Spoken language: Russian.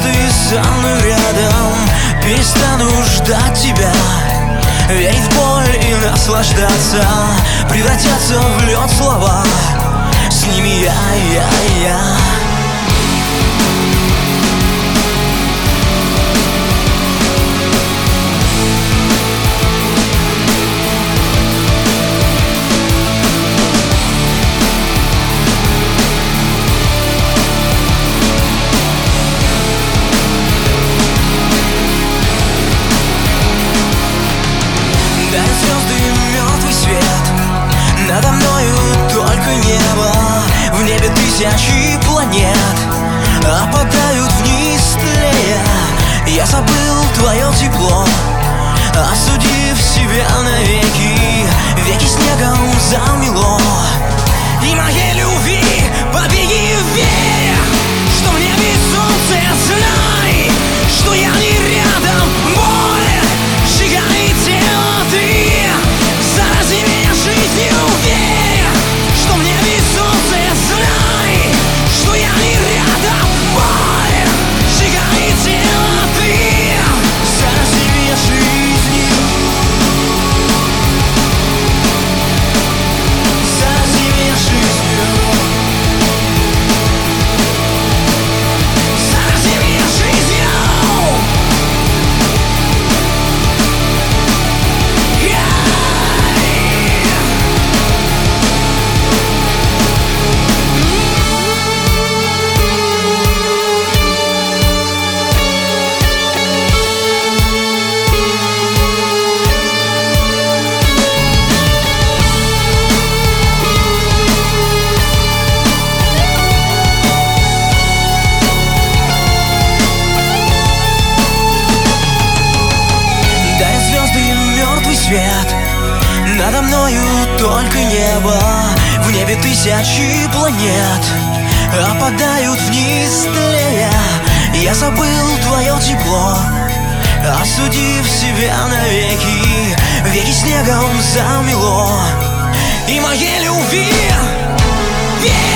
звезды со мной рядом, перестану ждать тебя, верить в боль и наслаждаться, превратятся в лед слова, с ними я. Звезды и мертвый свет, надо мною только небо. В небе тысячи планет опадают вниз, тлея. Я забыл твое тепло, осудив себя навеки. Веки снегом замело, и моей любви побеги вверх, что в небе солнце, знай, что я не рядом. Боль сжигает тело, ты зарази меня жизнью, верь, что в небе солнце, знай, что я не рядом. Боль сжигает тело, ты зарази меня жизнью, зарази меня жизнью, зарази меня жизнью. Надо мною только небо, в небе тысячи планет опадают вниз, тлея. Я забыл твое тепло, осудив себя навеки. Веки снегом замело, и моей любви верь.